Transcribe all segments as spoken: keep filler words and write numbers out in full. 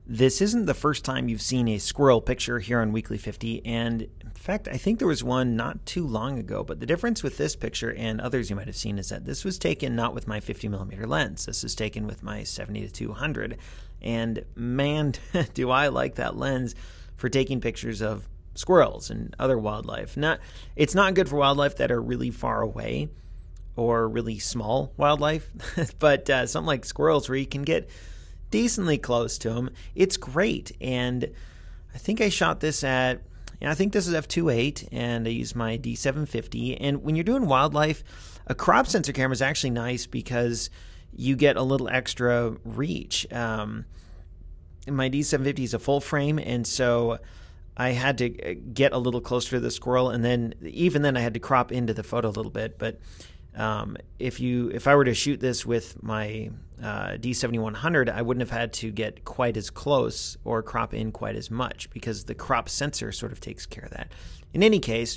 This isn't the first time you've seen a squirrel picture here on Weekly fifty, and in fact, I think there was one not too long ago, but the difference with this picture and others you might have seen is that this was taken not with my fifty millimeter lens. This is taken with my seventy to two hundred, and man, do I like that lens for taking pictures of squirrels and other wildlife. Not, it's not good for wildlife that are really far away or really small wildlife, but uh, something like squirrels where you can get decently close to them. It's great. And I think I shot this at, yeah, I think this is f two point eight, and I used my D seven fifty. And when you're doing wildlife, a crop sensor camera is actually nice because you get a little extra reach. Um, my D seven fifty is a full frame, and so I had to get a little closer to the squirrel, and then even then I had to crop into the photo a little bit. But Um, if you, if I were to shoot this with my uh, D seventy-one hundred, I wouldn't have had to get quite as close or crop in quite as much because the crop sensor sort of takes care of that. In any case,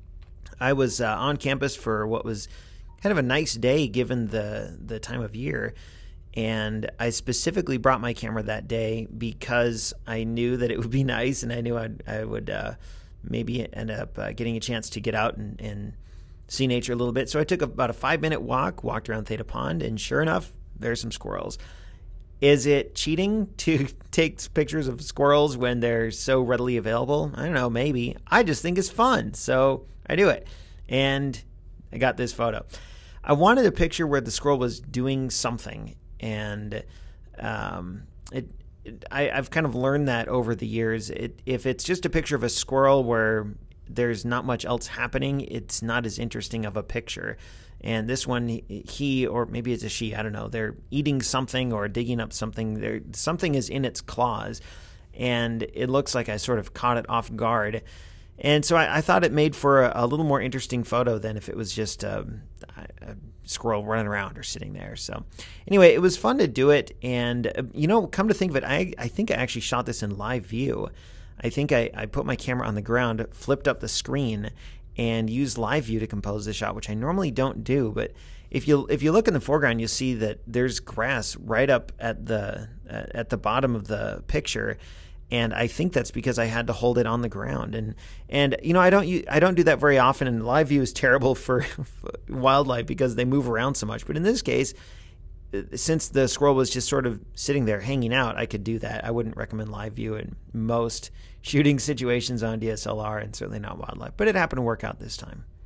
I was uh, on campus for what was kind of a nice day given the the time of year, and I specifically brought my camera that day because I knew that it would be nice, and I knew I'd, I would uh, maybe end up uh, getting a chance to get out and, and see nature a little bit. So I took about a five minute walk, walked around Theta Pond, and sure enough, there's some squirrels. Is it cheating to take pictures of squirrels when they're so readily available? I don't know, maybe. I just think it's fun, so I do it. And I got this photo. I wanted a picture where the squirrel was doing something, and um, it, it I, I've kind of learned that over the years. It, if it's just a picture of a squirrel where there's not much else happening, it's not as interesting of a picture. And this one, he, or maybe it's a she, I don't know, they're eating something or digging up something. There, something is in its claws, and it looks like I sort of caught it off guard. And so I, I thought it made for a, a little more interesting photo than if it was just a, a squirrel running around or sitting there. So anyway, it was fun to do it. And, uh, you know, come to think of it, I, I think I actually shot this in live view. I think I, I put my camera on the ground, flipped up the screen, and used live view to compose the shot, which I normally don't do. But if you if you look in the foreground, you'll see that there's grass right up at the uh, at the bottom of the picture, and I think that's because I had to hold it on the ground. And and you know I don't I don't do that very often, and live view is terrible for wildlife because they move around so much. But in this case, since the squirrel was just sort of sitting there hanging out, I could do that. I wouldn't recommend live view in most shooting situations on D S L R, and certainly not wildlife, but it happened to work out this time.